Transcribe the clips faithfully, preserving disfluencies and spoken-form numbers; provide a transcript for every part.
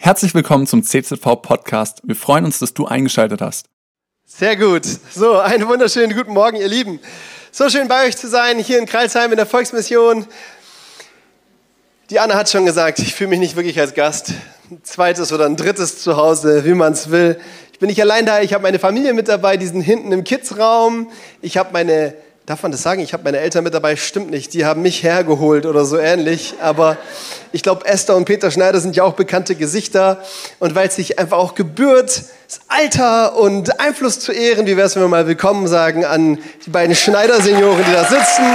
Herzlich willkommen zum C Z V-Podcast. Wir freuen uns, dass du eingeschaltet hast. Sehr gut. So, einen wunderschönen guten Morgen, ihr Lieben. So schön bei euch zu sein, hier in Kreilsheim in der Volksmission. Die Anna hat schon gesagt, ich fühle mich nicht wirklich als Gast. Ein zweites oder ein drittes Zuhause, wie man es will. Ich bin nicht allein da, ich habe meine Familie mit dabei, die sind hinten im Kidsraum. Ich habe meine, darf man das sagen, ich habe meine Eltern mit dabei, stimmt nicht, die haben mich hergeholt oder so ähnlich. Aber ich glaube, Esther und Peter Schneider sind ja auch bekannte Gesichter. Und weil es sich einfach auch gebührt, das Alter und Einfluss zu ehren, wie wäre es, wenn wir mal willkommen sagen an die beiden Schneider-Senioren, die da sitzen.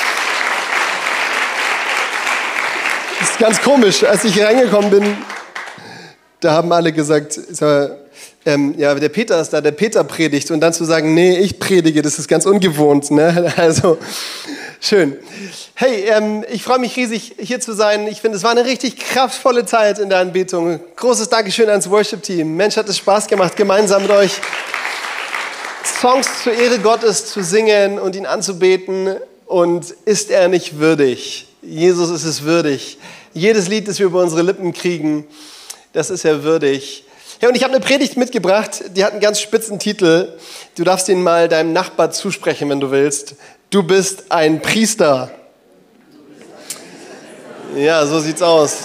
Das ist ganz komisch, als ich hier reingekommen bin, da haben alle gesagt, so, ähm, ja, der Peter ist da, der Peter predigt. Und dann zu sagen, nee, ich predige, das ist ganz ungewohnt. Ne? Also, schön. Hey, ähm, ich freue mich riesig, hier zu sein. Ich finde, es war eine richtig kraftvolle Zeit in der Anbetung. Großes Dankeschön ans Worship-Team. Mensch, hat es Spaß gemacht, gemeinsam mit euch Songs zur Ehre Gottes zu singen und ihn anzubeten. Und ist er nicht würdig? Jesus ist es würdig. Jedes Lied, das wir über unsere Lippen kriegen, das ist er würdig. Hey, und ich habe eine Predigt mitgebracht, die hat einen ganz spitzen Titel. Du darfst den mal deinem Nachbar zusprechen, wenn du willst. Du bist ein Priester. Ja, so sieht's aus.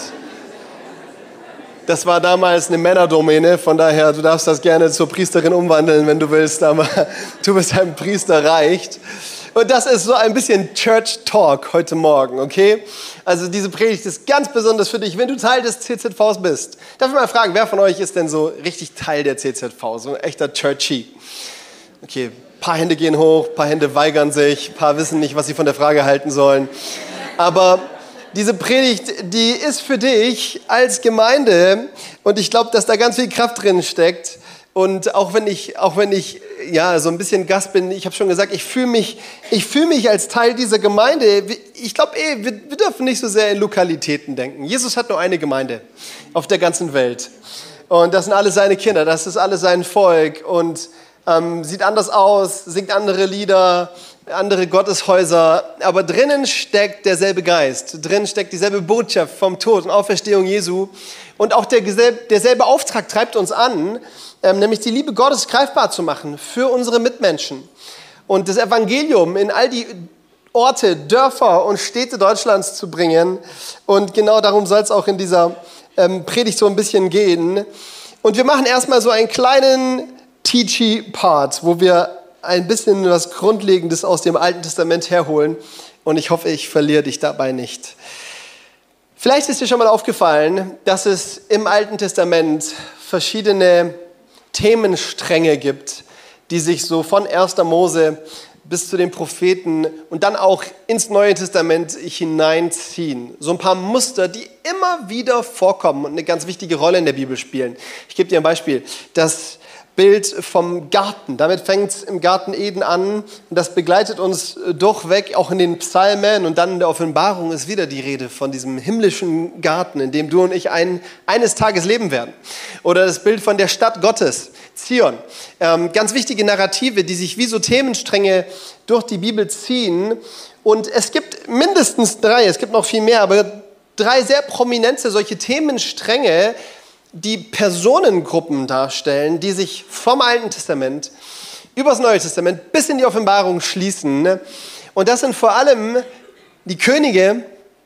Das war damals eine Männerdomäne, von daher, du darfst das gerne zur Priesterin umwandeln, wenn du willst, aber du bist ein Priester, reicht. Und das ist so ein bisschen Church Talk heute Morgen, okay? Also diese Predigt ist ganz besonders für dich, wenn du Teil des C Z Vs bist. Darf ich mal fragen, wer von euch ist denn so richtig Teil der C Z V, so ein echter Churchy? Okay, ein paar Hände gehen hoch, ein paar Hände weigern sich, ein paar wissen nicht, was sie von der Frage halten sollen. Aber diese Predigt, die ist für dich als Gemeinde und ich glaube, dass da ganz viel Kraft drin steckt. Und auch wenn ich, auch wenn ich ja, so ein bisschen Gast bin, ich habe schon gesagt, ich fühle mich, ich fühle mich als Teil dieser Gemeinde. Ich glaube, eh, wir, wir dürfen nicht so sehr in Lokalitäten denken. Jesus hat nur eine Gemeinde auf der ganzen Welt. Und das sind alle seine Kinder, das ist alles sein Volk. Und ähm, sieht anders aus, singt andere Lieder, andere Gotteshäuser. Aber drinnen steckt derselbe Geist. Drinnen steckt dieselbe Botschaft vom Tod und Auferstehung Jesu. Und auch der, derselbe Auftrag treibt uns an, Ähm, nämlich die Liebe Gottes greifbar zu machen für unsere Mitmenschen und das Evangelium in all die Orte, Dörfer und Städte Deutschlands zu bringen. Und genau darum soll es auch in dieser ähm, Predigt so ein bisschen gehen. Und wir machen erstmal so einen kleinen Teachy-Part, wo wir ein bisschen was Grundlegendes aus dem Alten Testament herholen. Und ich hoffe, ich verliere dich dabei nicht. Vielleicht ist dir schon mal aufgefallen, dass es im Alten Testament verschiedene Themenstränge gibt, die sich so von erster Mose bis zu den Propheten und dann auch ins Neue Testament hineinziehen. So ein paar Muster, die immer wieder vorkommen und eine ganz wichtige Rolle in der Bibel spielen. Ich gebe dir ein Beispiel. Das Bild vom Garten. Damit fängt es im Garten Eden an und das begleitet uns durchweg, auch in den Psalmen und dann in der Offenbarung ist wieder die Rede von diesem himmlischen Garten, in dem du und ich ein, eines Tages leben werden. Oder das Bild von der Stadt Gottes, Zion. Ähm, ganz wichtige Narrative, die sich wie so Themenstränge durch die Bibel ziehen. Und es gibt mindestens drei, es gibt noch viel mehr, aber drei sehr prominente solche Themenstränge, die Personengruppen darstellen, die sich vom Alten Testament über das Neue Testament bis in die Offenbarung schließen. Und das sind vor allem die Könige,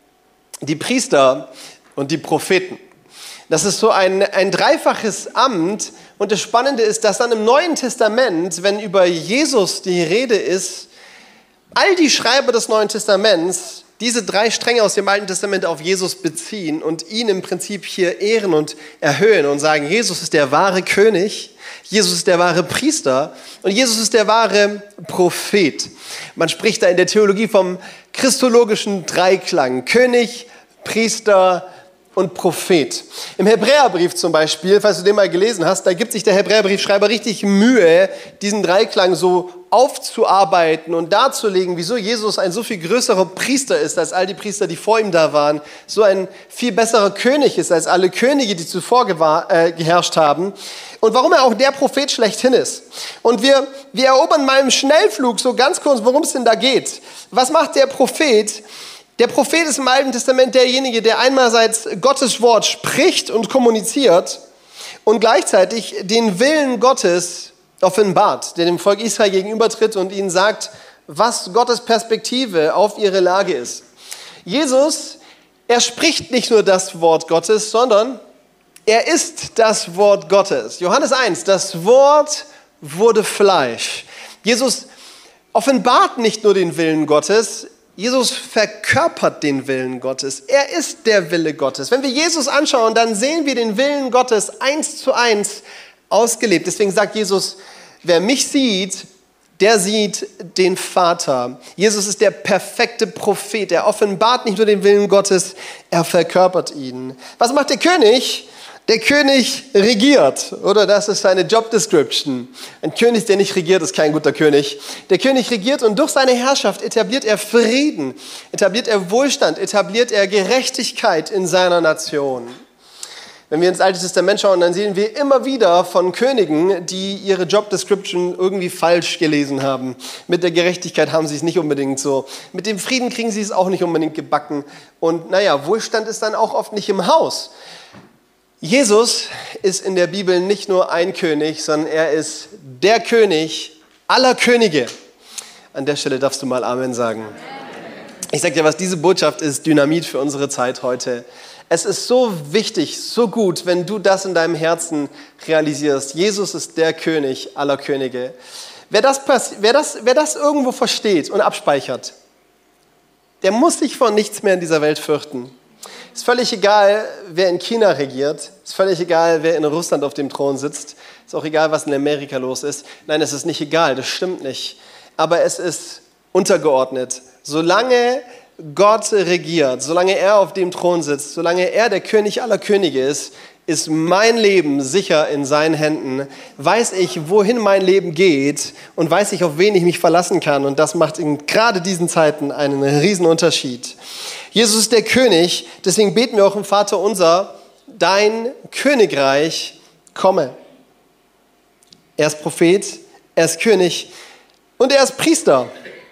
die Priester und die Propheten. Das ist so ein, ein dreifaches Amt. Und das Spannende ist, dass dann im Neuen Testament, wenn über Jesus die Rede ist, all die Schreiber des Neuen Testaments diese drei Stränge aus dem Alten Testament auf Jesus beziehen und ihn im Prinzip hier ehren und erhöhen und sagen, Jesus ist der wahre König, Jesus ist der wahre Priester und Jesus ist der wahre Prophet. Man spricht da in der Theologie vom christologischen Dreiklang, König, Priester und Prophet. Im Hebräerbrief zum Beispiel, falls du den mal gelesen hast, da gibt sich der Hebräerbriefschreiber richtig Mühe, diesen Dreiklang so aufzuarbeiten und darzulegen, wieso Jesus ein so viel größerer Priester ist als all die Priester, die vor ihm da waren, so ein viel besserer König ist als alle Könige, die zuvor gewahr, äh, geherrscht haben und warum er auch der Prophet schlechthin ist. Und wir, wir erobern mal im Schnellflug so ganz kurz, worum es denn da geht. Was macht der Prophet? Der Prophet ist im Alten Testament derjenige, der einerseits Gottes Wort spricht und kommuniziert und gleichzeitig den Willen Gottes offenbart, der dem Volk Israel gegenübertritt und ihnen sagt, was Gottes Perspektive auf ihre Lage ist. Jesus, er spricht nicht nur das Wort Gottes, sondern er ist das Wort Gottes. Johannes eins, das Wort wurde Fleisch. Jesus offenbart nicht nur den Willen Gottes, Jesus verkörpert den Willen Gottes. Er ist der Wille Gottes. Wenn wir Jesus anschauen, dann sehen wir den Willen Gottes eins zu eins ausgelebt. Deswegen sagt Jesus, wer mich sieht, der sieht den Vater. Jesus ist der perfekte Prophet. Er offenbart nicht nur den Willen Gottes, er verkörpert ihn. Was macht der König? Der König regiert, oder? Das ist seine Job Description. Ein König, der nicht regiert, ist kein guter König. Der König regiert und durch seine Herrschaft etabliert er Frieden, etabliert er Wohlstand, etabliert er Gerechtigkeit in seiner Nation. Wenn wir ins Alte Testament schauen, dann sehen wir immer wieder von Königen, die ihre Job Description irgendwie falsch gelesen haben. Mit der Gerechtigkeit haben sie es nicht unbedingt so. Mit dem Frieden kriegen sie es auch nicht unbedingt gebacken. Und naja, Wohlstand ist dann auch oft nicht im Haus. Jesus ist in der Bibel nicht nur ein König, sondern er ist der König aller Könige. An der Stelle darfst du mal Amen sagen. Ich sage dir was, diese Botschaft ist Dynamit für unsere Zeit heute. Es ist so wichtig, so gut, wenn du das in deinem Herzen realisierst. Jesus ist der König aller Könige. Wer das, wer das, wer das irgendwo versteht und abspeichert, der muss sich vor nichts mehr in dieser Welt fürchten. Ist völlig egal, wer in China regiert. Ist völlig egal, wer in Russland auf dem Thron sitzt. Ist auch egal, was in Amerika los ist. Nein, es ist nicht egal, das stimmt nicht. Aber es ist untergeordnet. Solange Gott regiert, solange er auf dem Thron sitzt, solange er der König aller Könige ist, ist mein Leben sicher in seinen Händen. Weiß ich, wohin mein Leben geht und weiß ich, auf wen ich mich verlassen kann. Und das macht in gerade diesen Zeiten einen riesen Unterschied. Jesus ist der König, deswegen beten wir auch im Vater unser, dein Königreich komme. Er ist Prophet, er ist König und er ist Priester.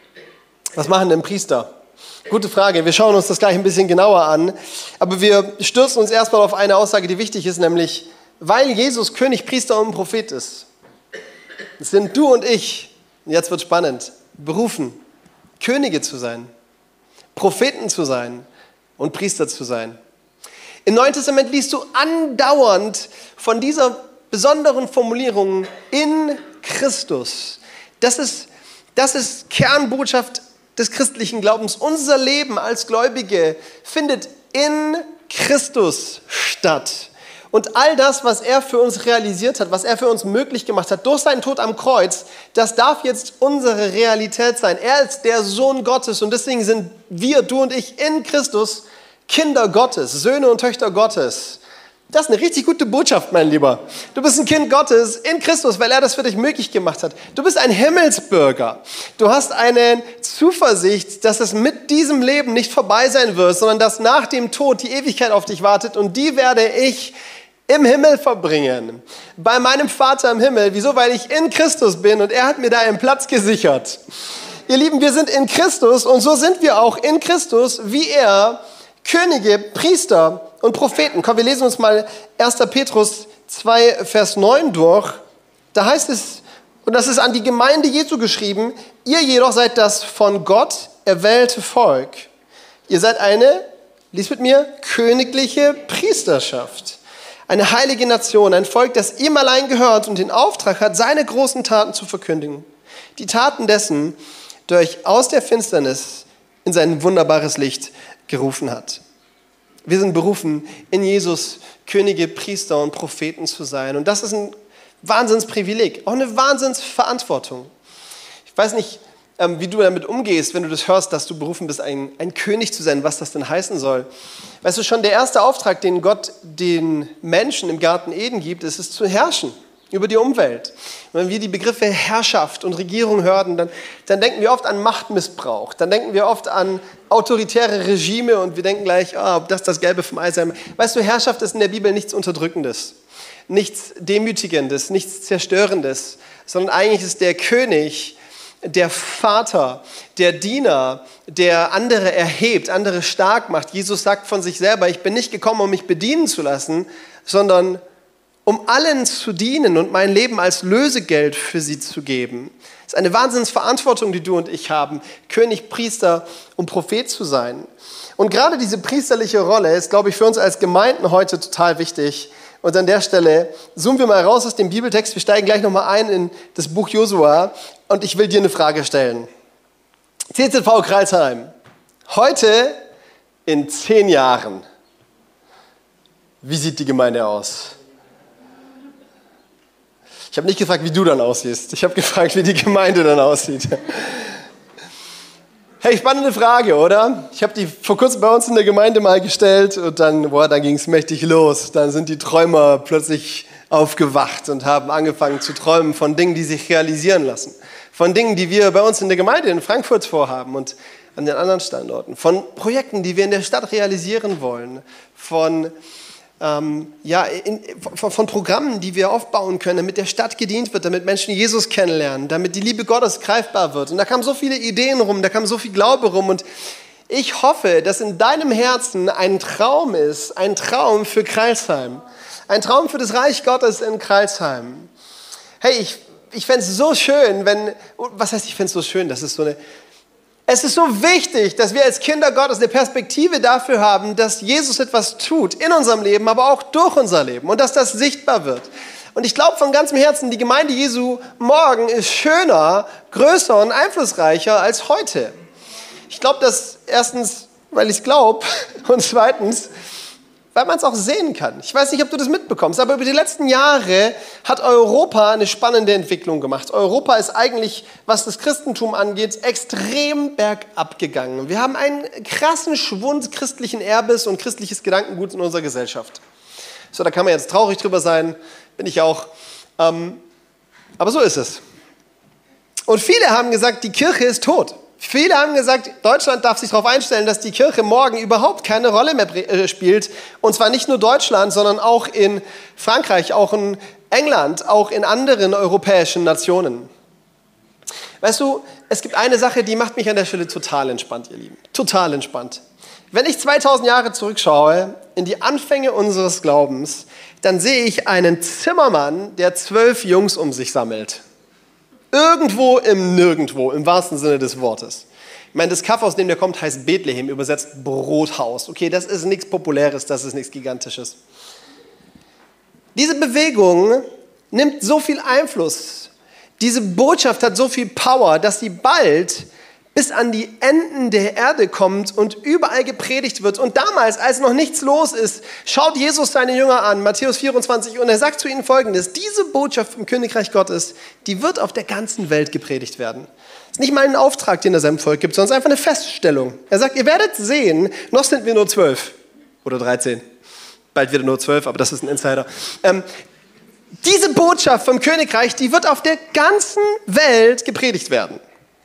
Was machen denn Priester? Gute Frage, wir schauen uns das gleich ein bisschen genauer an, aber wir stürzen uns erstmal auf eine Aussage, die wichtig ist, nämlich, weil Jesus König, Priester und Prophet ist, sind du und ich, jetzt wird spannend, berufen, Könige zu sein, Propheten zu sein und Priester zu sein. Im Neuen Testament liest du andauernd von dieser besonderen Formulierung in Christus. Das ist, das ist Kernbotschaft des christlichen Glaubens. Unser Leben als Gläubige findet in Christus statt. Und all das, was er für uns realisiert hat, was er für uns möglich gemacht hat, durch seinen Tod am Kreuz, das darf jetzt unsere Realität sein. Er ist der Sohn Gottes und deswegen sind wir, du und ich, in Christus Kinder Gottes, Söhne und Töchter Gottes. Das ist eine richtig gute Botschaft, mein Lieber. Du bist ein Kind Gottes in Christus, weil er das für dich möglich gemacht hat. Du bist ein Himmelsbürger. Du hast eine Zuversicht, dass es mit diesem Leben nicht vorbei sein wird, sondern dass nach dem Tod die Ewigkeit auf dich wartet und die werde ich im Himmel verbringen. Bei meinem Vater im Himmel. Wieso? Weil ich in Christus bin und er hat mir da einen Platz gesichert. Ihr Lieben, wir sind in Christus und so sind wir auch in Christus, wie er Könige, Priester und Propheten. Komm, wir lesen uns mal erster Petrus zwei, Vers neun durch. Da heißt es, und das ist an die Gemeinde Jesu geschrieben, ihr jedoch seid das von Gott erwählte Volk. Ihr seid eine, lies mit mir, königliche Priesterschaft. Eine heilige Nation, ein Volk, das ihm allein gehört und den Auftrag hat, seine großen Taten zu verkündigen. Die Taten dessen, der euch aus der Finsternis in sein wunderbares Licht gerufen hat. Wir sind berufen, in Jesus Könige, Priester und Propheten zu sein. Und das ist ein Wahnsinnsprivileg, auch eine Wahnsinnsverantwortung. Ich weiß nicht, wie du damit umgehst, wenn du das hörst, dass du berufen bist, ein, ein König zu sein, was das denn heißen soll. Weißt du schon, der erste Auftrag, den Gott den Menschen im Garten Eden gibt, ist es zu herrschen über die Umwelt. Und wenn wir die Begriffe Herrschaft und Regierung hören, dann, dann denken wir oft an Machtmissbrauch, dann denken wir oft an autoritäre Regime und wir denken gleich, oh, ob das das Gelbe vom Ei sein. Weißt du, Herrschaft ist in der Bibel nichts Unterdrückendes, nichts Demütigendes, nichts Zerstörendes, sondern eigentlich ist der König der Vater, der Diener, der andere erhebt, andere stark macht. Jesus sagt von sich selber, ich bin nicht gekommen, um mich bedienen zu lassen, sondern um allen zu dienen und mein Leben als Lösegeld für sie zu geben. Das ist eine Wahnsinnsverantwortung, die du und ich haben, König, Priester und Prophet zu sein. Und gerade diese priesterliche Rolle ist, glaube ich, für uns als Gemeinden heute total wichtig. Und an der Stelle zoomen wir mal raus aus dem Bibeltext. Wir steigen gleich nochmal ein in das Buch Josua und ich will dir eine Frage stellen. C Z V Crailsheim, heute in zehn Jahren, wie sieht die Gemeinde aus? Ich habe nicht gefragt, wie du dann aussiehst. Ich habe gefragt, wie die Gemeinde dann aussieht. Hey, spannende Frage, oder? Ich habe die vor kurzem bei uns in der Gemeinde mal gestellt und dann, boah, dann ging es mächtig los. Dann sind die Träumer plötzlich aufgewacht und haben angefangen zu träumen von Dingen, die sich realisieren lassen. Von Dingen, die wir bei uns in der Gemeinde in Frankfurt vorhaben und an den anderen Standorten. Von Projekten, die wir in der Stadt realisieren wollen. Von Ähm, ja, in, von, von Programmen, die wir aufbauen können, damit der Stadt gedient wird, damit Menschen Jesus kennenlernen, damit die Liebe Gottes greifbar wird. Und da kamen so viele Ideen rum, da kam so viel Glaube rum. Und ich hoffe, dass in deinem Herzen ein Traum ist, ein Traum für Crailsheim, ein Traum für das Reich Gottes in Crailsheim. Hey, ich, ich fände es so schön, wenn, was heißt, ich fände es so schön, das ist so eine... Es ist so wichtig, dass wir als Kinder Gottes eine Perspektive dafür haben, dass Jesus etwas tut in unserem Leben, aber auch durch unser Leben und dass das sichtbar wird. Und ich glaube von ganzem Herzen, die Gemeinde Jesu morgen ist schöner, größer und einflussreicher als heute. Ich glaube das erstens, weil ich es glaube und zweitens, weil man es auch sehen kann. Ich weiß nicht, ob du das mitbekommst, aber über die letzten Jahre hat Europa eine spannende Entwicklung gemacht. Europa ist eigentlich, was das Christentum angeht, extrem bergab gegangen. Wir haben einen krassen Schwund christlichen Erbes und christliches Gedankengut in unserer Gesellschaft. So, da kann man jetzt traurig drüber sein, bin ich auch. Ähm, aber so ist es. Und viele haben gesagt, die Kirche ist tot. Viele haben gesagt, Deutschland darf sich darauf einstellen, dass die Kirche morgen überhaupt keine Rolle mehr spielt. Und zwar nicht nur Deutschland, sondern auch in Frankreich, auch in England, auch in anderen europäischen Nationen. Weißt du, es gibt eine Sache, die macht mich an der Stelle total entspannt, ihr Lieben. Total entspannt. Wenn ich zweitausend Jahre zurückschaue, in die Anfänge unseres Glaubens, dann sehe ich einen Zimmermann, der zwölf Jungs um sich sammelt. Irgendwo im Nirgendwo, im wahrsten Sinne des Wortes. Ich meine, das Kaff, aus dem der kommt, heißt Bethlehem, übersetzt Brothaus. Okay, das ist nichts Populäres, das ist nichts Gigantisches. Diese Bewegung nimmt so viel Einfluss. Diese Botschaft hat so viel Power, dass sie bald bis an die Enden der Erde kommt und überall gepredigt wird. Und damals, als noch nichts los ist, schaut Jesus seine Jünger an, Matthäus vierundzwanzig, und er sagt zu ihnen Folgendes: Diese Botschaft vom Königreich Gottes, die wird auf der ganzen Welt gepredigt werden. Das ist nicht mal ein Auftrag, den er seinem Volk gibt, sondern es ist einfach eine Feststellung. Er sagt, ihr werdet sehen, noch sind wir nur zwölf oder dreizehn. Bald wieder nur zwölf, aber das ist ein Insider. Ähm, diese Botschaft vom Königreich, die wird auf der ganzen Welt gepredigt werden.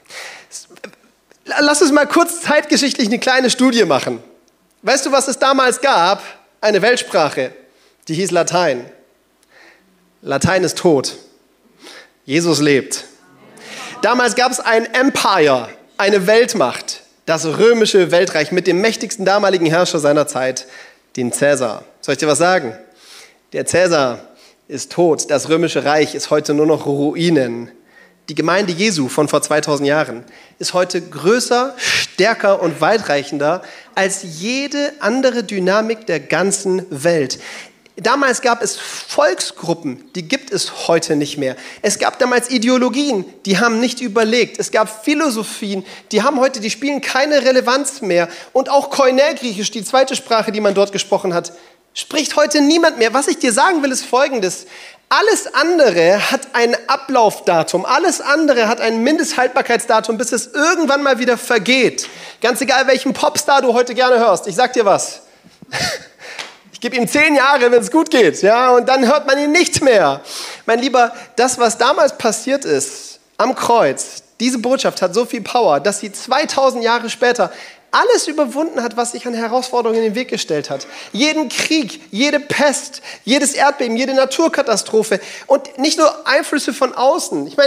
Lass uns mal kurz zeitgeschichtlich eine kleine Studie machen. Weißt du, was es damals gab? Eine Weltsprache, die hieß Latein. Latein ist tot. Jesus lebt. Damals gab es ein Empire, eine Weltmacht, das römische Weltreich mit dem mächtigsten damaligen Herrscher seiner Zeit, den Cäsar. Soll ich dir was sagen? Der Cäsar ist tot. Das römische Reich ist heute nur noch Ruinen. Die Gemeinde Jesu von vor zweitausend Jahren ist heute größer, stärker und weitreichender als jede andere Dynamik der ganzen Welt. Damals gab es Volksgruppen, die gibt es heute nicht mehr. Es gab damals Ideologien, die haben nicht überlegt. Es gab Philosophien, die haben heute, die spielen keine Relevanz mehr. Und auch Koinärgriechisch, die zweite Sprache, die man dort gesprochen hat, spricht heute niemand mehr. Was ich dir sagen will, ist Folgendes: Alles andere hat ein Ablaufdatum, alles andere hat ein Mindesthaltbarkeitsdatum, bis es irgendwann mal wieder vergeht. Ganz egal, welchen Popstar du heute gerne hörst. Ich sag dir was. Ich gebe ihm zehn Jahre, wenn es gut geht, ja, und dann hört man ihn nicht mehr. Mein Lieber, das, was damals passiert ist, am Kreuz, diese Botschaft hat so viel Power, dass sie zweitausend Jahre später alles überwunden hat, was sich an Herausforderungen in den Weg gestellt hat. Jeden Krieg, jede Pest, jedes Erdbeben, jede Naturkatastrophe und nicht nur Einflüsse von außen. Ich meine,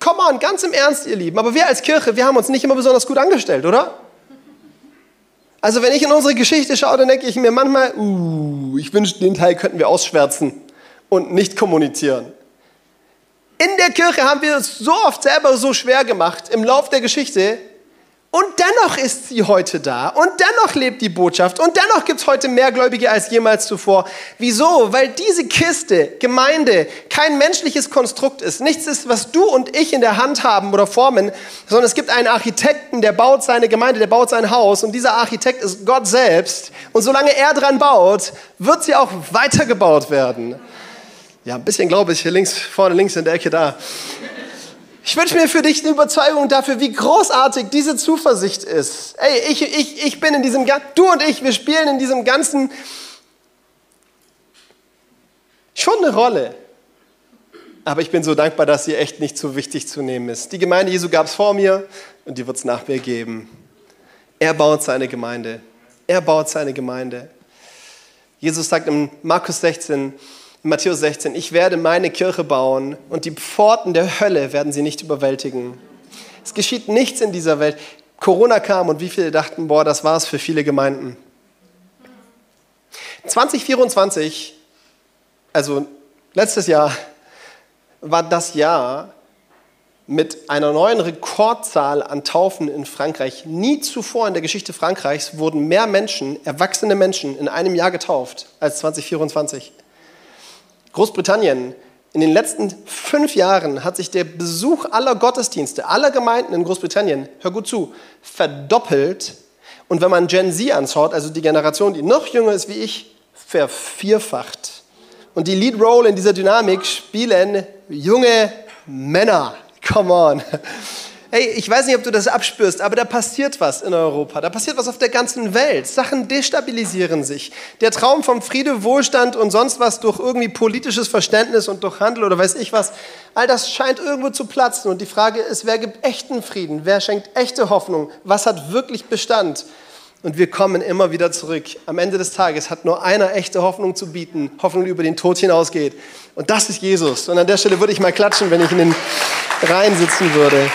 come on, ganz im Ernst, ihr Lieben. Aber wir als Kirche, wir haben uns nicht immer besonders gut angestellt, oder? Also wenn ich in unsere Geschichte schaue, dann denke ich mir manchmal, uh, ich wünschte, den Teil könnten wir ausschwärzen und nicht kommunizieren. In der Kirche haben wir es so oft selber so schwer gemacht im Lauf der Geschichte und dennoch ist sie heute da und dennoch lebt die Botschaft und dennoch gibt es heute mehr Gläubige als jemals zuvor. Wieso? Weil diese Kiste, Gemeinde, kein menschliches Konstrukt ist. Nichts ist, was du und ich in der Hand haben oder formen, sondern es gibt einen Architekten, der baut seine Gemeinde, der baut sein Haus und dieser Architekt ist Gott selbst und solange er dran baut, wird sie auch weitergebaut werden. Ja, ein bisschen glaube ich, hier links, vorne links in der Ecke da. Ich wünsche mir für dich eine Überzeugung dafür, wie großartig diese Zuversicht ist. Ey, ich, ich, ich bin in diesem, du und ich, wir spielen in diesem Ganzen schon eine Rolle. Aber ich bin so dankbar, dass sie echt nicht so wichtig zu nehmen ist. Die Gemeinde Jesu gab es vor mir und die wird es nach mir geben. Er baut seine Gemeinde. Er baut seine Gemeinde. Jesus sagt in Markus sechzehn, Matthäus sechzehn, ich werde meine Kirche bauen und die Pforten der Hölle werden sie nicht überwältigen. Es geschieht nichts in dieser Welt. Corona kam und wie viele dachten, boah, das war's für viele Gemeinden. zwanzig vierundzwanzig, also letztes Jahr, war das Jahr mit einer neuen Rekordzahl an Taufen in Frankreich. Nie zuvor in der Geschichte Frankreichs wurden mehr Menschen, erwachsene Menschen, in einem Jahr getauft als zwanzig vierundzwanzig. Großbritannien, in den letzten fünf Jahren hat sich der Besuch aller Gottesdienste, aller Gemeinden in Großbritannien, hör gut zu, verdoppelt. Und wenn man Gen Z anschaut, also die Generation, die noch jünger ist wie ich, vervierfacht. Und die Lead Role in dieser Dynamik spielen junge Männer. Come on. Hey, ich weiß nicht, ob du das abspürst, aber da passiert was in Europa. Da passiert was auf der ganzen Welt. Sachen destabilisieren sich. Der Traum vom Friede, Wohlstand und sonst was durch irgendwie politisches Verständnis und durch Handel oder weiß ich was, all das scheint irgendwo zu platzen. Und die Frage ist, wer gibt echten Frieden? Wer schenkt echte Hoffnung? Was hat wirklich Bestand? Und wir kommen immer wieder zurück. Am Ende des Tages hat nur einer echte Hoffnung zu bieten. Hoffnung, die über den Tod hinausgeht. Und das ist Jesus. Und an der Stelle würde ich mal klatschen, wenn ich in den Reihen sitzen würde.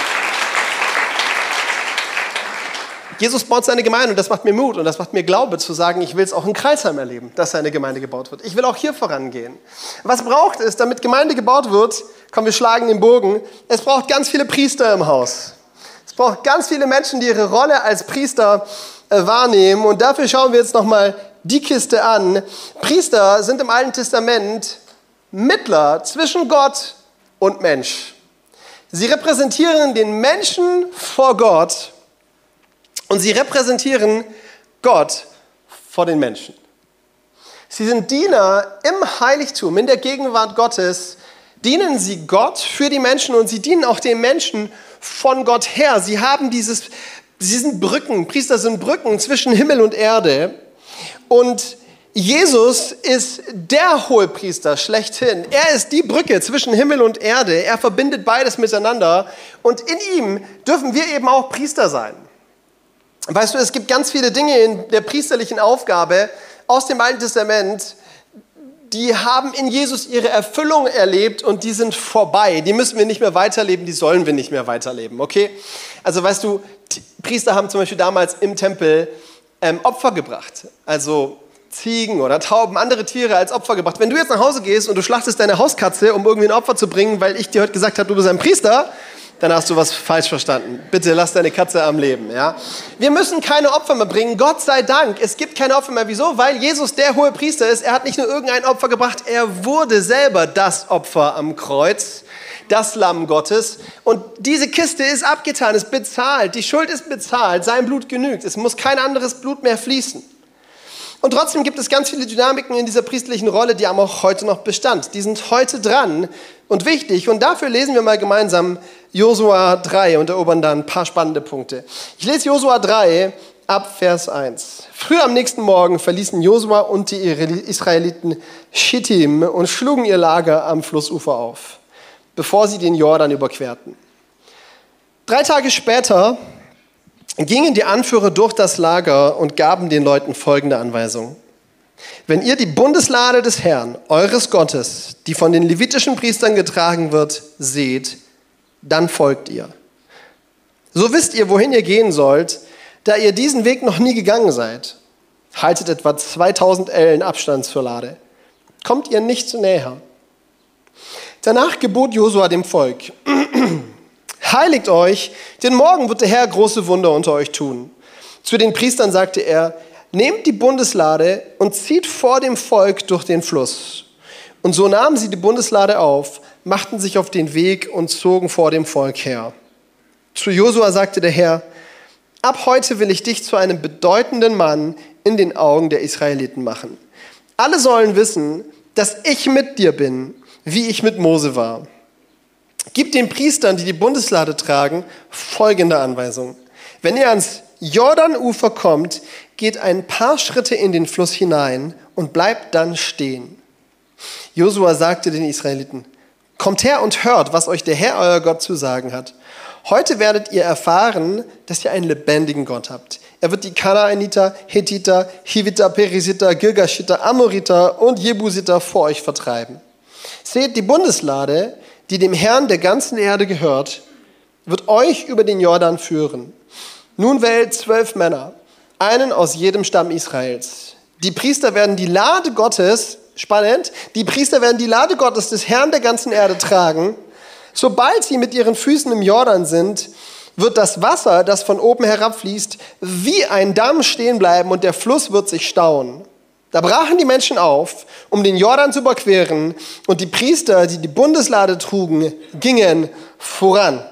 Jesus baut seine Gemeinde und das macht mir Mut und das macht mir Glaube zu sagen, ich will es auch in Kreilsheim erleben, dass seine Gemeinde gebaut wird. Ich will auch hier vorangehen. Was braucht es, damit Gemeinde gebaut wird? Komm, wir schlagen den Bogen. Es braucht ganz viele Priester im Haus. Es braucht ganz viele Menschen, die ihre Rolle als Priester äh, wahrnehmen. Und dafür schauen wir jetzt nochmal die Kiste an. Priester sind im Alten Testament Mittler zwischen Gott und Mensch. Sie repräsentieren den Menschen vor Gott. Und sie repräsentieren Gott vor den Menschen. Sie sind Diener im Heiligtum, in der Gegenwart Gottes. Dienen sie Gott für die Menschen und sie dienen auch den Menschen von Gott her. Sie haben dieses, sie sind Brücken, Priester sind Brücken zwischen Himmel und Erde. Und Jesus ist der Hohepriester schlechthin. Er ist die Brücke zwischen Himmel und Erde. Er verbindet beides miteinander. Und in ihm dürfen wir eben auch Priester sein. Weißt du, es gibt ganz viele Dinge in der priesterlichen Aufgabe aus dem Alten Testament, die haben in Jesus ihre Erfüllung erlebt und die sind vorbei. Die müssen wir nicht mehr weiterleben, die sollen wir nicht mehr weiterleben, okay? Also weißt du, Priester haben zum Beispiel damals im Tempel ähm, Opfer gebracht, also Ziegen oder Tauben, andere Tiere als Opfer gebracht. Wenn du jetzt nach Hause gehst und du schlachtest deine Hauskatze, um irgendwie ein Opfer zu bringen, weil ich dir heute gesagt habe, du bist ein Priester, dann hast du was falsch verstanden. Bitte lass deine Katze am Leben. Ja? Wir müssen keine Opfer mehr bringen, Gott sei Dank. Es gibt keine Opfer mehr. Wieso? Weil Jesus der hohe Priester ist. Er hat nicht nur irgendein Opfer gebracht, er wurde selber das Opfer am Kreuz, das Lamm Gottes. Und diese Kiste ist abgetan, ist bezahlt. Die Schuld ist bezahlt, sein Blut genügt. Es muss kein anderes Blut mehr fließen. Und trotzdem gibt es ganz viele Dynamiken in dieser priesterlichen Rolle, die haben auch heute noch Bestand. Die sind heute dran und wichtig. Und dafür lesen wir mal gemeinsam Josua drei und erobern da ein paar spannende Punkte. Ich lese Josua drei ab Vers eins. Früh am nächsten Morgen verließen Josua und die Israeliten Schittim und schlugen ihr Lager am Flussufer auf, bevor sie den Jordan überquerten. Drei Tage später gingen die Anführer durch das Lager und gaben den Leuten folgende Anweisung. Wenn ihr die Bundeslade des Herrn, eures Gottes, die von den levitischen Priestern getragen wird, seht, dann folgt ihr. So wisst ihr, wohin ihr gehen sollt, da ihr diesen Weg noch nie gegangen seid. Haltet etwa zweitausend Ellen Abstand zur Lade. Kommt ihr nicht zu näher. Danach gebot Josua dem Volk: Heiligt euch, denn morgen wird der Herr große Wunder unter euch tun. Zu den Priestern sagte er: Nehmt die Bundeslade und zieht vor dem Volk durch den Fluss. Und so nahmen sie die Bundeslade auf, machten sich auf den Weg und zogen vor dem Volk her. Zu Josua sagte der Herr: Ab heute will ich dich zu einem bedeutenden Mann in den Augen der Israeliten machen. Alle sollen wissen, dass ich mit dir bin, wie ich mit Mose war. Gib den Priestern, die die Bundeslade tragen, folgende Anweisung: Wenn ihr ans Jordanufer kommt, geht ein paar Schritte in den Fluss hinein und bleibt dann stehen. Josua sagte den Israeliten: Kommt her und hört, was euch der Herr, euer Gott, zu sagen hat. Heute werdet ihr erfahren, dass ihr einen lebendigen Gott habt. Er wird die Kanaaniter, Hethiter, Hiviter, Perisiter, Girgashiter, Amoriter und Jebusiter vor euch vertreiben. Seht, die Bundeslade, die dem Herrn der ganzen Erde gehört, wird euch über den Jordan führen. Nun wählt zwölf Männer, einen aus jedem Stamm Israels. Die Priester werden die Lade Gottes, spannend, die Priester werden die Lade Gottes des Herrn der ganzen Erde tragen. Sobald sie mit ihren Füßen im Jordan sind, wird das Wasser, das von oben herabfließt, wie ein Damm stehen bleiben und der Fluss wird sich stauen. Da brachen die Menschen auf, um den Jordan zu überqueren, und die Priester, die die Bundeslade trugen, gingen voran.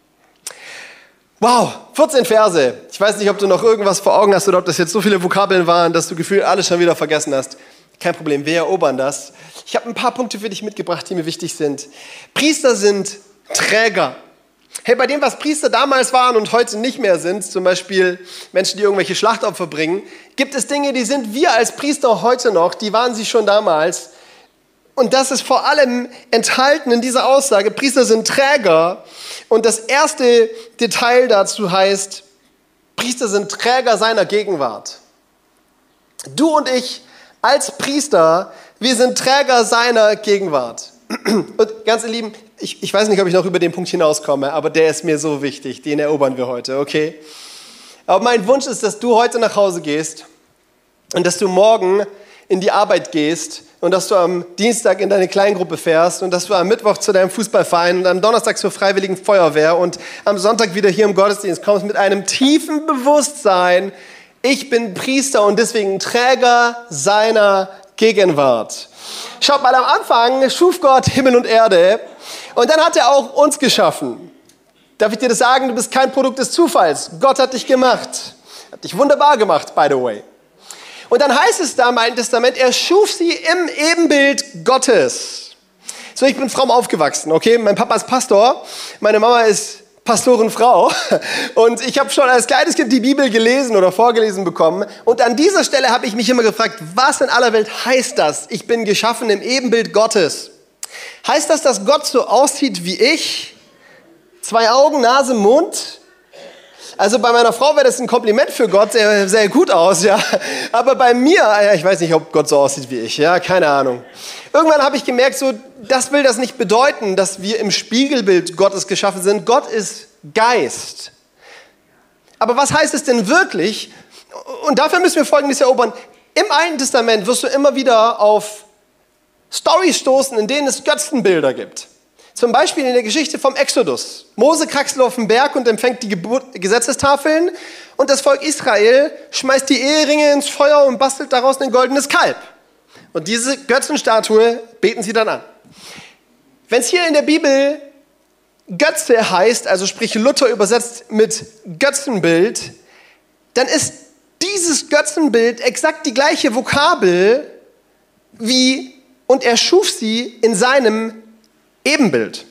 Wow, vierzehn Verse. Ich weiß nicht, ob du noch irgendwas vor Augen hast oder ob das jetzt so viele Vokabeln waren, dass du gefühlt alles schon wieder vergessen hast. Kein Problem, wir erobern das. Ich habe ein paar Punkte für dich mitgebracht, die mir wichtig sind. Priester sind Träger. Hey, bei dem, was Priester damals waren und heute nicht mehr sind, zum Beispiel Menschen, die irgendwelche Schlachtopfer bringen, gibt es Dinge, die sind wir als Priester heute noch, die waren sie schon damals. Und das ist vor allem enthalten in dieser Aussage: Priester sind Träger. Und das erste Detail dazu heißt: Priester sind Träger seiner Gegenwart. Du und ich als Priester, wir sind Träger seiner Gegenwart. Und ganz ihr Lieben, ich, ich weiß nicht, ob ich noch über den Punkt hinauskomme, aber der ist mir so wichtig, den erobern wir heute, okay? Aber mein Wunsch ist, dass du heute nach Hause gehst und dass du morgen in die Arbeit gehst und dass du am Dienstag in deine Kleingruppe fährst und dass du am Mittwoch zu deinem Fußballverein und am Donnerstag zur Freiwilligen Feuerwehr und am Sonntag wieder hier im Gottesdienst kommst mit einem tiefen Bewusstsein: Ich bin Priester und deswegen Träger seiner Gegenwart. Schaut mal, am Anfang schuf Gott Himmel und Erde und dann hat er auch uns geschaffen. Darf ich dir das sagen? Du bist kein Produkt des Zufalls. Gott hat dich gemacht. Hat dich wunderbar gemacht, by the way. Und dann heißt es da im Alten Testament, er schuf sie im Ebenbild Gottes. So, ich bin fromm aufgewachsen, okay? Mein Papa ist Pastor, meine Mama ist Pastorenfrau und ich habe schon als kleines Kind die Bibel gelesen oder vorgelesen bekommen und an dieser Stelle habe ich mich immer gefragt, was in aller Welt heißt das? Ich bin geschaffen im Ebenbild Gottes. Heißt das, dass Gott so aussieht wie ich? Zwei Augen, Nase, Mund? Also bei meiner Frau wäre das ein Kompliment für Gott, sehr, sehr gut aus, ja. Aber bei mir, ja, ich weiß nicht, ob Gott so aussieht wie ich, ja, keine Ahnung. Irgendwann habe ich gemerkt, so, das will das nicht bedeuten, dass wir im Spiegelbild Gottes geschaffen sind. Gott ist Geist. Aber was heißt es denn wirklich? Und dafür müssen wir Folgendes erobern. Im Alten Testament wirst du immer wieder auf Storys stoßen, in denen es Götzenbilder gibt. Zum Beispiel in der Geschichte vom Exodus. Mose kraxelt auf den Berg und empfängt die Geburt, Gesetzestafeln und das Volk Israel schmeißt die Eheringe ins Feuer und bastelt daraus ein goldenes Kalb. Und diese Götzenstatue beten sie dann an. Wenn es hier in der Bibel Götze heißt, also sprich Luther übersetzt mit Götzenbild, dann ist dieses Götzenbild exakt die gleiche Vokabel wie und er schuf sie in seinem Ebenbild.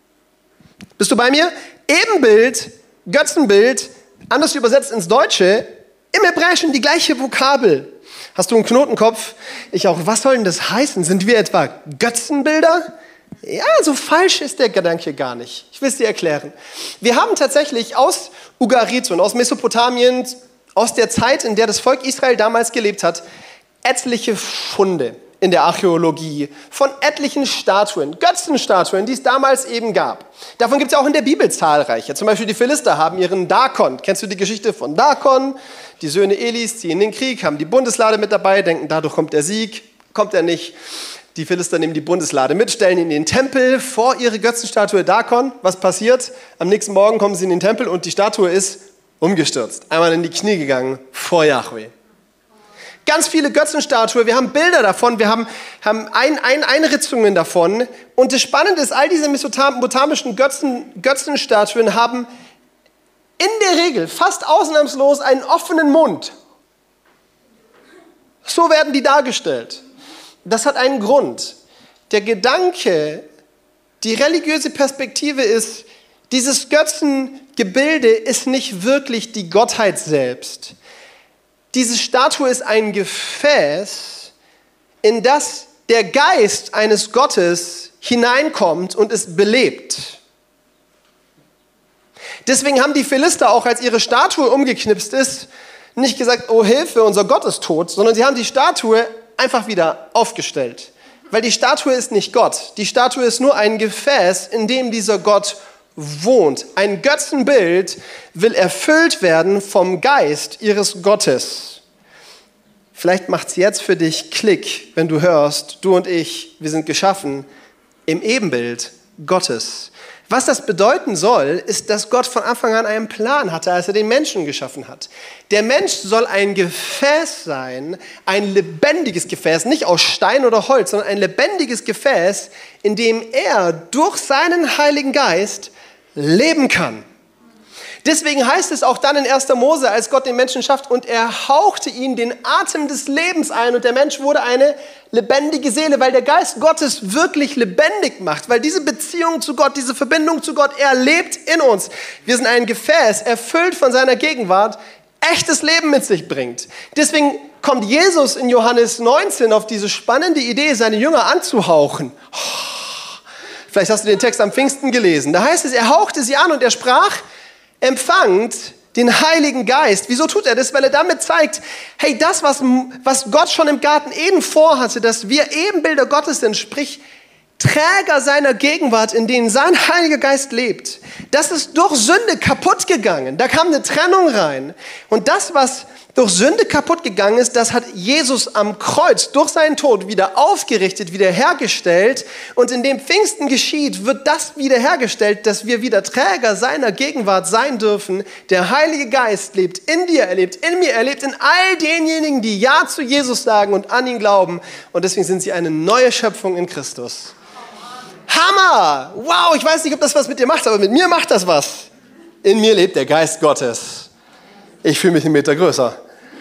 Bist du bei mir? Ebenbild, Götzenbild, anders übersetzt ins Deutsche, im Hebräischen die gleiche Vokabel. Hast du einen Knotenkopf? Ich auch. Was soll denn das heißen? Sind wir etwa Götzenbilder? Ja, so falsch ist der Gedanke gar nicht. Ich will es dir erklären. Wir haben tatsächlich aus Ugarit und aus Mesopotamien, aus der Zeit, in der das Volk Israel damals gelebt hat, etliche Funde in der Archäologie von etlichen Statuen, Götzenstatuen, die es damals eben gab. Davon gibt es auch in der Bibel zahlreiche. Zum Beispiel die Philister haben ihren Dakon. Kennst du die Geschichte von Dakon? Die Söhne Elis ziehen in den Krieg, haben die Bundeslade mit dabei, denken, dadurch kommt der Sieg. Kommt er nicht. Die Philister nehmen die Bundeslade mit, stellen ihn in den Tempel vor ihre Götzenstatue Dakon. Was passiert? Am nächsten Morgen kommen sie in den Tempel und die Statue ist umgestürzt. Einmal in die Knie gegangen vor Jahwe. Ganz viele Götzenstatuen, wir haben Bilder davon, wir haben, haben ein, ein Einritzungen davon. Und das Spannende ist, all diese mesopotamischen Götzen, Götzenstatuen haben in der Regel, fast ausnahmslos, einen offenen Mund. So werden die dargestellt. Das hat einen Grund. Der Gedanke, die religiöse Perspektive ist, dieses Götzengebilde ist nicht wirklich die Gottheit selbst. Diese Statue ist ein Gefäß, in das der Geist eines Gottes hineinkommt und es belebt. Deswegen haben die Philister auch, als ihre Statue umgeknipst ist, nicht gesagt, oh Hilfe, unser Gott ist tot, sondern sie haben die Statue einfach wieder aufgestellt. Weil die Statue ist nicht Gott. Die Statue ist nur ein Gefäß, in dem dieser Gott wohnt. Ein Götzenbild will erfüllt werden vom Geist ihres Gottes. Vielleicht macht es jetzt für dich Klick, wenn du hörst, du und ich, wir sind geschaffen im Ebenbild Gottes. Was das bedeuten soll, ist, dass Gott von Anfang an einen Plan hatte, als er den Menschen geschaffen hat. Der Mensch soll ein Gefäß sein, ein lebendiges Gefäß, nicht aus Stein oder Holz, sondern ein lebendiges Gefäß, in dem er durch seinen Heiligen Geist leben kann. Deswegen heißt es auch dann in erster Mose, als Gott den Menschen schafft, und er hauchte ihn den Atem des Lebens ein und der Mensch wurde eine lebendige Seele, weil der Geist Gottes wirklich lebendig macht, weil diese Beziehung zu Gott, diese Verbindung zu Gott, er lebt in uns. Wir sind ein Gefäß, erfüllt von seiner Gegenwart, echtes Leben mit sich bringt. Deswegen kommt Jesus in Johannes neunzehn auf diese spannende Idee, seine Jünger anzuhauchen. Vielleicht hast du den Text am Pfingsten gelesen. Da heißt es, er hauchte sie an und er sprach, empfangt den Heiligen Geist. Wieso tut er das? Weil er damit zeigt, hey, das, was, was Gott schon im Garten Eden vorhatte, dass wir Ebenbilder Gottes sind, sprich Träger seiner Gegenwart, in denen sein Heiliger Geist lebt, das ist durch Sünde kaputt gegangen. Da kam eine Trennung rein. Und das, was durch Sünde kaputt gegangen ist, das hat Jesus am Kreuz durch seinen Tod wieder aufgerichtet, wiederhergestellt. Und indem Pfingsten geschieht, wird das wiederhergestellt, dass wir wieder Träger seiner Gegenwart sein dürfen. Der Heilige Geist lebt in dir, er lebt in mir, er lebt in all denjenigen, die Ja zu Jesus sagen und an ihn glauben. Und deswegen sind sie eine neue Schöpfung in Christus. Hammer! Wow, ich weiß nicht, ob das was mit dir macht, aber mit mir macht das was. In mir lebt der Geist Gottes. Ich fühle mich einen Meter größer.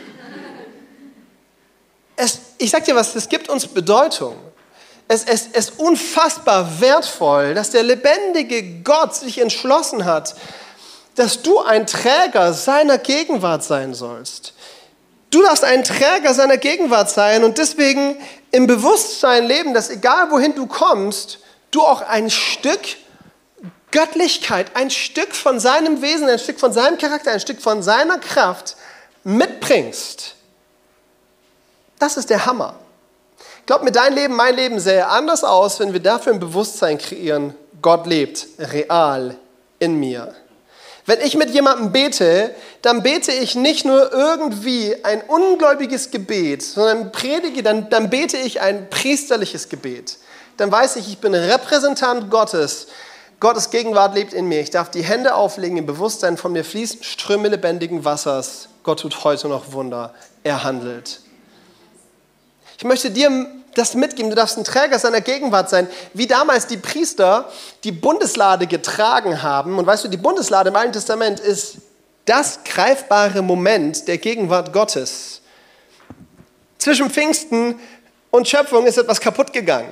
Es, ich sag dir was, es gibt uns Bedeutung. Es, es, es ist unfassbar wertvoll, dass der lebendige Gott sich entschlossen hat, dass du ein Träger seiner Gegenwart sein sollst. Du darfst ein Träger seiner Gegenwart sein und deswegen im Bewusstsein leben, dass egal wohin du kommst, du auch ein Stück Göttlichkeit, ein Stück von seinem Wesen, ein Stück von seinem Charakter, ein Stück von seiner Kraft mitbringst. Das ist der Hammer. Glaub mir, dein Leben, mein Leben sähe anders aus, wenn wir dafür ein Bewusstsein kreieren, Gott lebt real in mir. Wenn ich mit jemandem bete, dann bete ich nicht nur irgendwie ein ungläubiges Gebet, sondern predige, dann, dann bete ich ein priesterliches Gebet. Dann weiß ich, ich bin Repräsentant Gottes. Gottes Gegenwart lebt in mir. Ich darf die Hände auflegen, im Bewusstsein von mir fließen Ströme lebendigen Wassers. Gott tut heute noch Wunder. Er handelt. Ich möchte dir das mitgeben. Du darfst ein Träger seiner Gegenwart sein. Wie damals die Priester die Bundeslade getragen haben. Und weißt du, die Bundeslade im Alten Testament ist das greifbare Moment der Gegenwart Gottes. Zwischen Pfingsten und Schöpfung ist etwas kaputt gegangen.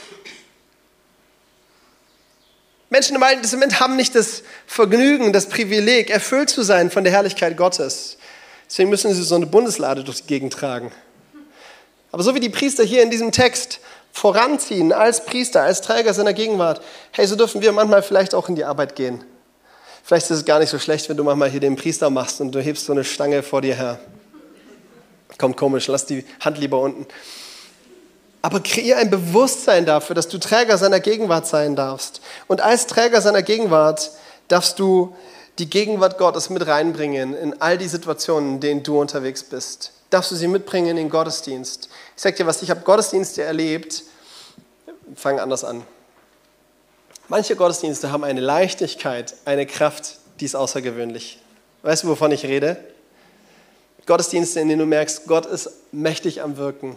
Menschen im Alten Testament haben nicht das Vergnügen, das Privileg, erfüllt zu sein von der Herrlichkeit Gottes. Deswegen müssen sie so eine Bundeslade durch die Gegend tragen. Aber so wie die Priester hier in diesem Text voranziehen, als Priester, als Träger seiner Gegenwart, hey, so dürfen wir manchmal vielleicht auch in die Arbeit gehen. Vielleicht ist es gar nicht so schlecht, wenn du manchmal hier den Priester machst und du hebst so eine Stange vor dir her. Kommt komisch, lass die Hand lieber unten. Aber kreier ein Bewusstsein dafür, dass du Träger seiner Gegenwart sein darfst. Und als Träger seiner Gegenwart darfst du die Gegenwart Gottes mit reinbringen in all die Situationen, in denen du unterwegs bist. Darfst du sie mitbringen in den Gottesdienst. Ich sag dir was, ich habe Gottesdienste erlebt. Fangen anders an. Manche Gottesdienste haben eine Leichtigkeit, eine Kraft, die ist außergewöhnlich. Weißt du, wovon ich rede? Gottesdienste, in denen du merkst, Gott ist mächtig am Wirken.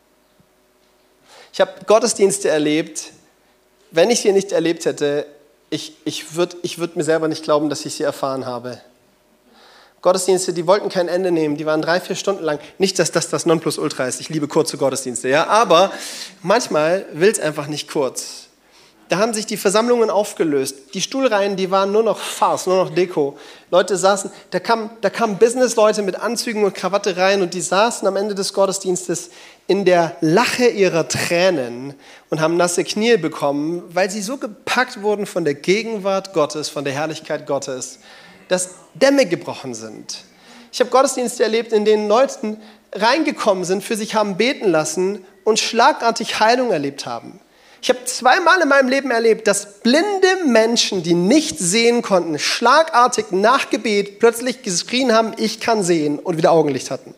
Ich habe Gottesdienste erlebt, wenn ich sie nicht erlebt hätte, ich, ich würde ich würd mir selber nicht glauben, dass ich sie erfahren habe. Gottesdienste, die wollten kein Ende nehmen, die waren drei, vier Stunden lang. Nicht, dass das das Nonplusultra ist, ich liebe kurze Gottesdienste, ja, aber manchmal will es einfach nicht kurz. Da haben sich die Versammlungen aufgelöst. Die Stuhlreihen, die waren nur noch Farce, nur noch Deko. Leute saßen, da kamen, da kamen Businessleute mit Anzügen und Krawatte rein und die saßen am Ende des Gottesdienstes in der Lache ihrer Tränen und haben nasse Knie bekommen, weil sie so gepackt wurden von der Gegenwart Gottes, von der Herrlichkeit Gottes, dass Dämme gebrochen sind. Ich habe Gottesdienste erlebt, in denen Leute reingekommen sind, für sich haben beten lassen und schlagartig Heilung erlebt haben. Ich habe zweimal in meinem Leben erlebt, dass blinde Menschen, die nicht sehen konnten, schlagartig nach Gebet plötzlich geschrien haben, ich kann sehen, und wieder Augenlicht hatten.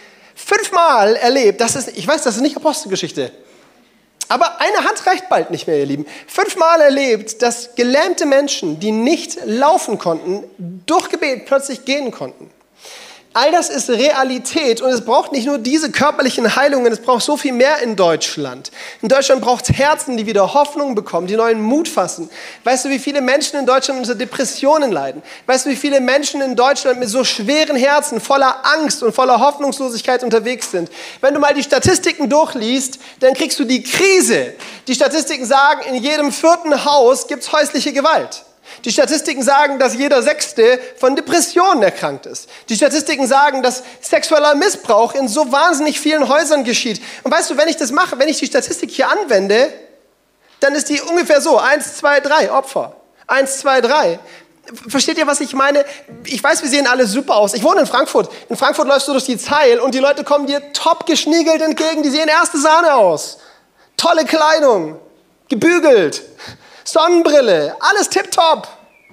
Fünfmal erlebt, das ist, ich weiß, das ist nicht Apostelgeschichte, aber eine Hand reicht bald nicht mehr, ihr Lieben. Fünfmal erlebt, dass gelähmte Menschen, die nicht laufen konnten, durch Gebet plötzlich gehen konnten. All das ist Realität und es braucht nicht nur diese körperlichen Heilungen, es braucht so viel mehr in Deutschland. In Deutschland braucht es Herzen, die wieder Hoffnung bekommen, die neuen Mut fassen. Weißt du, wie viele Menschen in Deutschland unter Depressionen leiden? Weißt du, wie viele Menschen in Deutschland mit so schweren Herzen, voller Angst und voller Hoffnungslosigkeit unterwegs sind? Wenn du mal die Statistiken durchliest, dann kriegst du die Krise. Die Statistiken sagen, in jedem vierten Haus gibt es häusliche Gewalt. Die Statistiken sagen, dass jeder Sechste von Depressionen erkrankt ist. Die Statistiken sagen, dass sexueller Missbrauch in so wahnsinnig vielen Häusern geschieht. Und weißt du, wenn ich das mache, wenn ich die Statistik hier anwende, dann ist die ungefähr so, eins, zwei, drei Opfer. Eins, zwei, drei. Versteht ihr, was ich meine? Ich weiß, wir sehen alle super aus. Ich wohne in Frankfurt. In Frankfurt läufst du durch die Zeil und die Leute kommen dir top geschniegelt entgegen. Die sehen erste Sahne aus. Tolle Kleidung. Gebügelt. Sonnenbrille, alles tipptopp.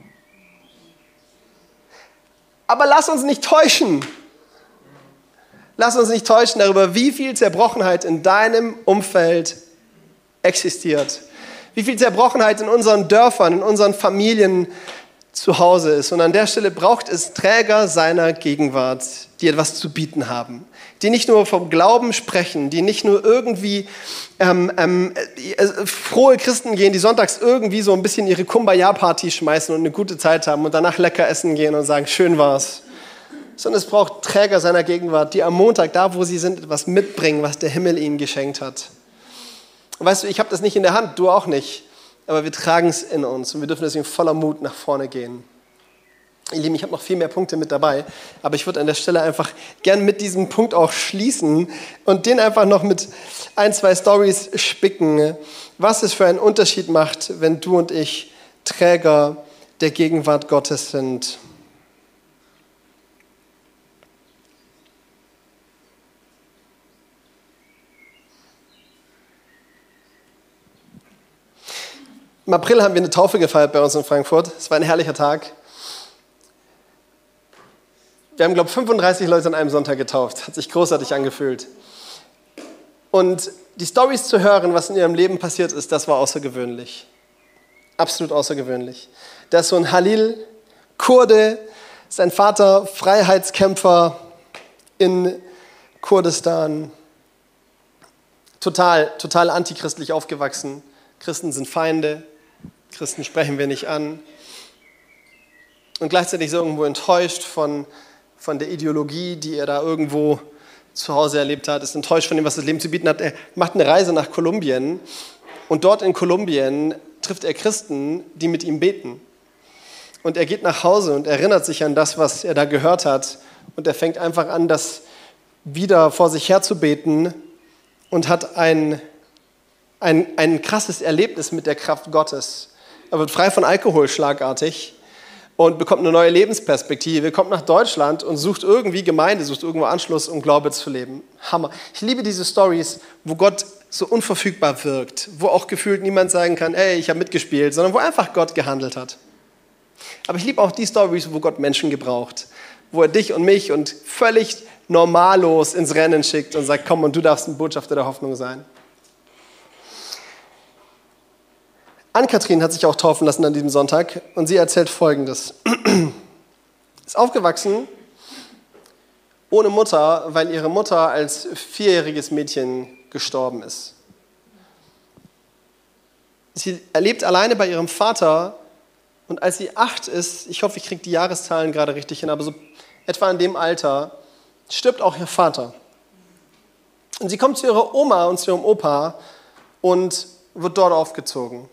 Aber lass uns nicht täuschen. Lass uns nicht täuschen darüber, wie viel Zerbrochenheit in deinem Umfeld existiert. Wie viel Zerbrochenheit in unseren Dörfern, in unseren Familien zu Hause ist. Und an der Stelle braucht es Träger seiner Gegenwart, die etwas zu bieten haben. Die nicht nur vom Glauben sprechen, die nicht nur irgendwie ähm, ähm, äh, frohe Christen gehen, die sonntags irgendwie so ein bisschen ihre Kumbaya-Party schmeißen und eine gute Zeit haben und danach lecker essen gehen und sagen, schön war's. Sondern es braucht Träger seiner Gegenwart, die am Montag, da wo sie sind, etwas mitbringen, was der Himmel ihnen geschenkt hat. Und weißt du, ich habe das nicht in der Hand, du auch nicht, aber wir tragen es in uns und wir dürfen deswegen voller Mut nach vorne gehen. Ihr Lieben, ich habe noch viel mehr Punkte mit dabei, aber ich würde an der Stelle einfach gern mit diesem Punkt auch schließen und den einfach noch mit ein, zwei Storys spicken, was es für einen Unterschied macht, wenn du und ich Träger der Gegenwart Gottes sind. Im April haben wir eine Taufe gefeiert bei uns in Frankfurt. Es war ein herrlicher Tag. Wir haben, glaube ich, fünfunddreißig Leute an einem Sonntag getauft. Hat sich großartig angefühlt. Und die Storys zu hören, was in ihrem Leben passiert ist, das war außergewöhnlich. Absolut außergewöhnlich. Da ist so ein Halil, Kurde, sein Vater Freiheitskämpfer in Kurdistan. Total, total antichristlich aufgewachsen. Christen sind Feinde. Christen sprechen wir nicht an. Und gleichzeitig so irgendwo enttäuscht von von der Ideologie, die er da irgendwo zu Hause erlebt hat, ist enttäuscht von dem, was das Leben zu bieten hat. Er macht eine Reise nach Kolumbien und dort in Kolumbien trifft er Christen, die mit ihm beten. Und er geht nach Hause und erinnert sich an das, was er da gehört hat und er fängt einfach an, das wieder vor sich her zu beten und hat ein, ein, ein krasses Erlebnis mit der Kraft Gottes. Er wird frei von Alkohol schlagartig und bekommt eine neue Lebensperspektive, kommt nach Deutschland und sucht irgendwie Gemeinde, sucht irgendwo Anschluss, um Glaube zu leben. Hammer. Ich liebe diese Storys, wo Gott so unverfügbar wirkt, wo auch gefühlt niemand sagen kann, ey, ich habe mitgespielt, sondern wo einfach Gott gehandelt hat. Aber ich liebe auch die Storys, wo Gott Menschen gebraucht, wo er dich und mich und völlig normallos ins Rennen schickt und sagt, komm, und du darfst ein Botschafter der Hoffnung sein. Ann-Kathrin hat sich auch taufen lassen an diesem Sonntag und sie erzählt Folgendes. Ist aufgewachsen ohne Mutter, weil ihre Mutter als vierjähriges Mädchen gestorben ist. Sie lebt alleine bei ihrem Vater und als sie acht ist, ich hoffe, ich kriege die Jahreszahlen gerade richtig hin, aber so etwa in dem Alter, stirbt auch ihr Vater. Und sie kommt zu ihrer Oma und zu ihrem Opa und wird dort aufgezogen.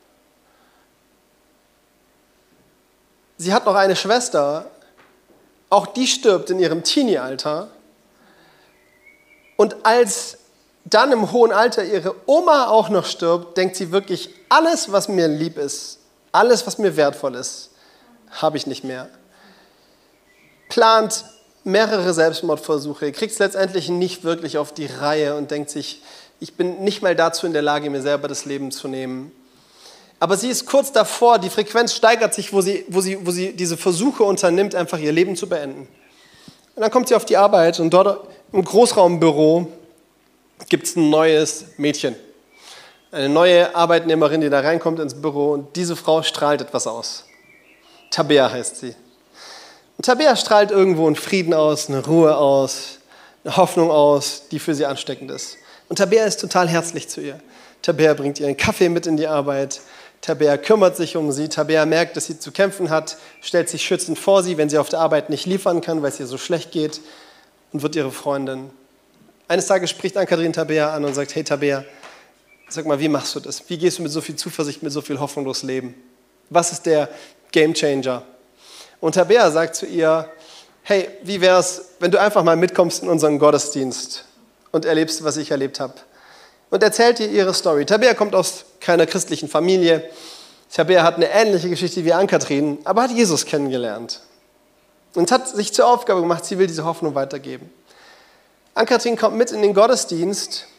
Sie hat noch eine Schwester, auch die stirbt in ihrem Teenie-Alter. Und als dann im hohen Alter ihre Oma auch noch stirbt, denkt sie wirklich, alles, was mir lieb ist, alles, was mir wertvoll ist, habe ich nicht mehr. Plant mehrere Selbstmordversuche, kriegt es letztendlich nicht wirklich auf die Reihe und denkt sich, ich bin nicht mal dazu in der Lage, mir selber das Leben zu nehmen. Aber sie ist kurz davor, die Frequenz steigert sich, wo sie, wo sie, wo sie diese Versuche unternimmt, einfach ihr Leben zu beenden. Und dann kommt sie auf die Arbeit und dort im Großraumbüro gibt es ein neues Mädchen. Eine neue Arbeitnehmerin, die da reinkommt ins Büro und diese Frau strahlt etwas aus. Tabea heißt sie. Und Tabea strahlt irgendwo einen Frieden aus, eine Ruhe aus, eine Hoffnung aus, die für sie ansteckend ist. Und Tabea ist total herzlich zu ihr. Tabea bringt ihren Kaffee mit in die Arbeit. Tabea kümmert sich um sie. Tabea merkt, dass sie zu kämpfen hat, stellt sich schützend vor sie, wenn sie auf der Arbeit nicht liefern kann, weil es ihr so schlecht geht, und wird ihre Freundin. Eines Tages spricht Ann-Kathrin Tabea an und sagt, hey Tabea, sag mal, wie machst du das? Wie gehst du mit so viel Zuversicht, mit so viel Hoffnung durchs Leben? Was ist der Gamechanger? Und Tabea sagt zu ihr, hey, wie wär's, wenn du einfach mal mitkommst in unseren Gottesdienst und erlebst, was ich erlebt habe? Und erzählt ihr ihre Story. Tabea kommt aus keiner christlichen Familie. Tabea hat eine ähnliche Geschichte wie Ann-Kathrin, aber hat Jesus kennengelernt. Und hat sich zur Aufgabe gemacht, sie will diese Hoffnung weitergeben. Ann-Kathrin kommt mit in den Gottesdienst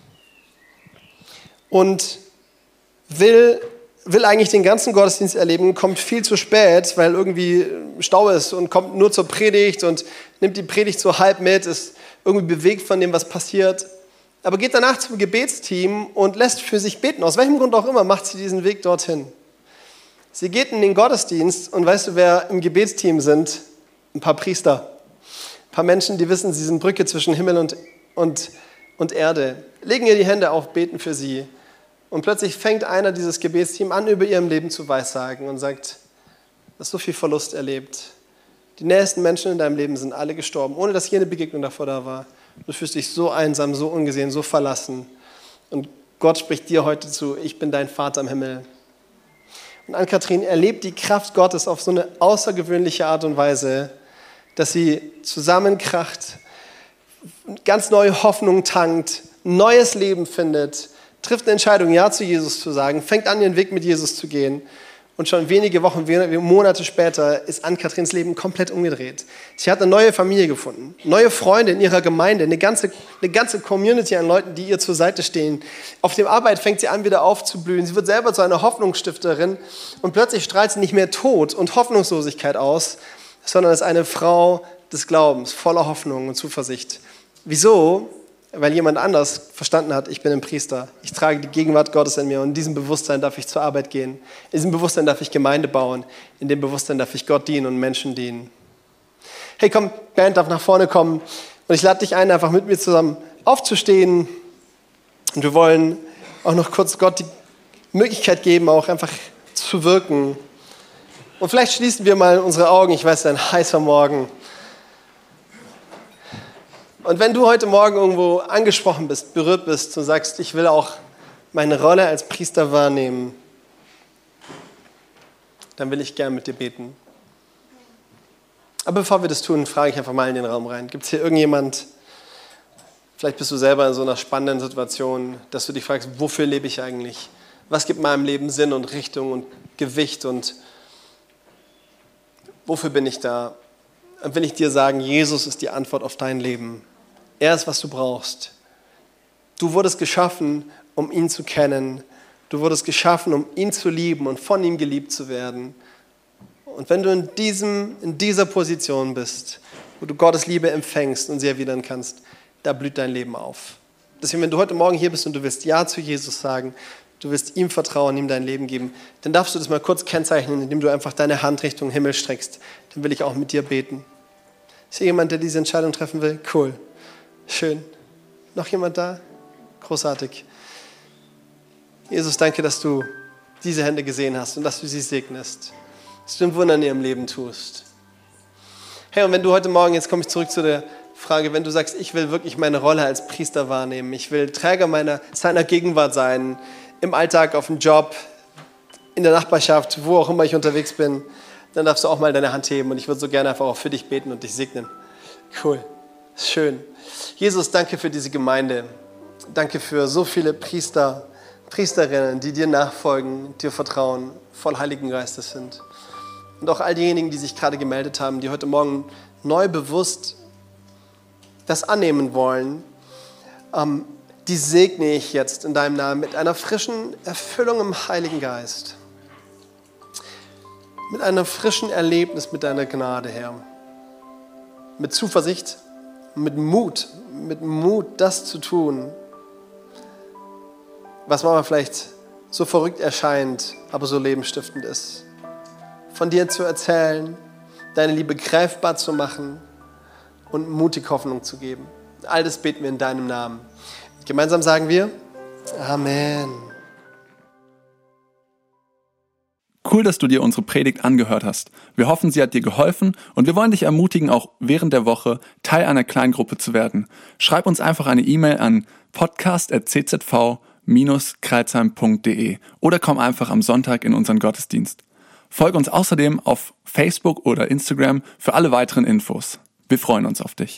und will, will eigentlich den ganzen Gottesdienst erleben, kommt viel zu spät, weil irgendwie Stau ist und kommt nur zur Predigt und nimmt die Predigt so halb mit, ist irgendwie bewegt von dem, was passiert. Aber geht danach zum Gebetsteam und lässt für sich beten. Aus welchem Grund auch immer macht sie diesen Weg dorthin. Sie geht in den Gottesdienst und weißt du, wer im Gebetsteam sind? Ein paar Priester. Ein paar Menschen, die wissen, sie sind Brücke zwischen Himmel und, und, und Erde. Legen ihr die Hände auf, beten für sie. Und plötzlich fängt einer dieses Gebetsteam an, über ihrem Leben zu weissagen und sagt, du hast so viel Verlust erlebt. Die nächsten Menschen in deinem Leben sind alle gestorben, ohne dass hier eine Begegnung davor da war. Du fühlst dich so einsam, so ungesehen, so verlassen. Und Gott spricht dir heute zu, ich bin dein Vater im Himmel. Und Ann-Kathrin erlebt die Kraft Gottes auf so eine außergewöhnliche Art und Weise, dass sie zusammenkracht, ganz neue Hoffnung tankt, neues Leben findet, trifft eine Entscheidung, Ja zu Jesus zu sagen, fängt an, ihren Weg mit Jesus zu gehen. Und schon wenige Wochen, wenige Monate später ist Ann-Kathrins Leben komplett umgedreht. Sie hat eine neue Familie gefunden, neue Freunde in ihrer Gemeinde, eine ganze, eine ganze Community an Leuten, die ihr zur Seite stehen. Auf der Arbeit fängt sie an, wieder aufzublühen. Sie wird selber zu einer Hoffnungsstifterin und plötzlich strahlt sie nicht mehr Tod und Hoffnungslosigkeit aus, sondern ist eine Frau des Glaubens, voller Hoffnung und Zuversicht. Wieso? Weil jemand anders verstanden hat, ich bin ein Priester, ich trage die Gegenwart Gottes in mir und in diesem Bewusstsein darf ich zur Arbeit gehen. In diesem Bewusstsein darf ich Gemeinde bauen, in dem Bewusstsein darf ich Gott dienen und Menschen dienen. Hey komm, Band darf nach vorne kommen und ich lade dich ein, einfach mit mir zusammen aufzustehen und wir wollen auch noch kurz Gott die Möglichkeit geben, auch einfach zu wirken. Und vielleicht schließen wir mal unsere Augen, ich weiß, es ist ein heißer Morgen. Und wenn du heute Morgen irgendwo angesprochen bist, berührt bist und sagst, ich will auch meine Rolle als Priester wahrnehmen, dann will ich gern mit dir beten. Aber bevor wir das tun, frage ich einfach mal in den Raum rein. Gibt es hier irgendjemand, vielleicht bist du selber in so einer spannenden Situation, dass du dich fragst, wofür lebe ich eigentlich? Was gibt meinem Leben Sinn und Richtung und Gewicht und wofür bin ich da? Dann will ich dir sagen, Jesus ist die Antwort auf dein Leben. Er ist, was du brauchst. Du wurdest geschaffen, um ihn zu kennen. Du wurdest geschaffen, um ihn zu lieben und von ihm geliebt zu werden. Und wenn du in, diesem, in dieser Position bist, wo du Gottes Liebe empfängst und sie erwidern kannst, da blüht dein Leben auf. Deswegen, wenn du heute Morgen hier bist und du willst Ja zu Jesus sagen, du willst ihm vertrauen, ihm dein Leben geben, dann darfst du das mal kurz kennzeichnen, indem du einfach deine Hand Richtung Himmel streckst. Dann will ich auch mit dir beten. Ist hier jemand, der diese Entscheidung treffen will? Cool. Schön. Noch jemand da? Großartig. Jesus, danke, dass du diese Hände gesehen hast und dass du sie segnest. Dass du ein Wunder in ihrem Leben tust. Hey, und wenn du heute Morgen, jetzt komme ich zurück zu der Frage, wenn du sagst, ich will wirklich meine Rolle als Priester wahrnehmen, ich will Träger meiner, seiner Gegenwart sein, im Alltag, auf dem Job, in der Nachbarschaft, wo auch immer ich unterwegs bin, dann darfst du auch mal deine Hand heben und ich würde so gerne einfach auch für dich beten und dich segnen. Cool, schön. Jesus, danke für diese Gemeinde. Danke für so viele Priester, Priesterinnen, die dir nachfolgen, dir vertrauen, voll Heiligen Geistes sind. Und auch all diejenigen, die sich gerade gemeldet haben, die heute Morgen neu bewusst das annehmen wollen, ähm, die segne ich jetzt in deinem Namen mit einer frischen Erfüllung im Heiligen Geist. Mit einem frischen Erlebnis mit deiner Gnade, Herr. Mit Zuversicht, mit Mut, mit Mut, das zu tun, was manchmal vielleicht so verrückt erscheint, aber so lebenstiftend ist. Von dir zu erzählen, deine Liebe greifbar zu machen und mutig Hoffnung zu geben. All das beten wir in deinem Namen. Gemeinsam sagen wir Amen. Cool, dass du dir unsere Predigt angehört hast. Wir hoffen, sie hat dir geholfen und wir wollen dich ermutigen, auch während der Woche Teil einer Kleingruppe zu werden. Schreib uns einfach eine E-Mail an podcast at c z v dash kreilsheim punkt d e oder komm einfach am Sonntag in unseren Gottesdienst. Folge uns außerdem auf Facebook oder Instagram für alle weiteren Infos. Wir freuen uns auf dich.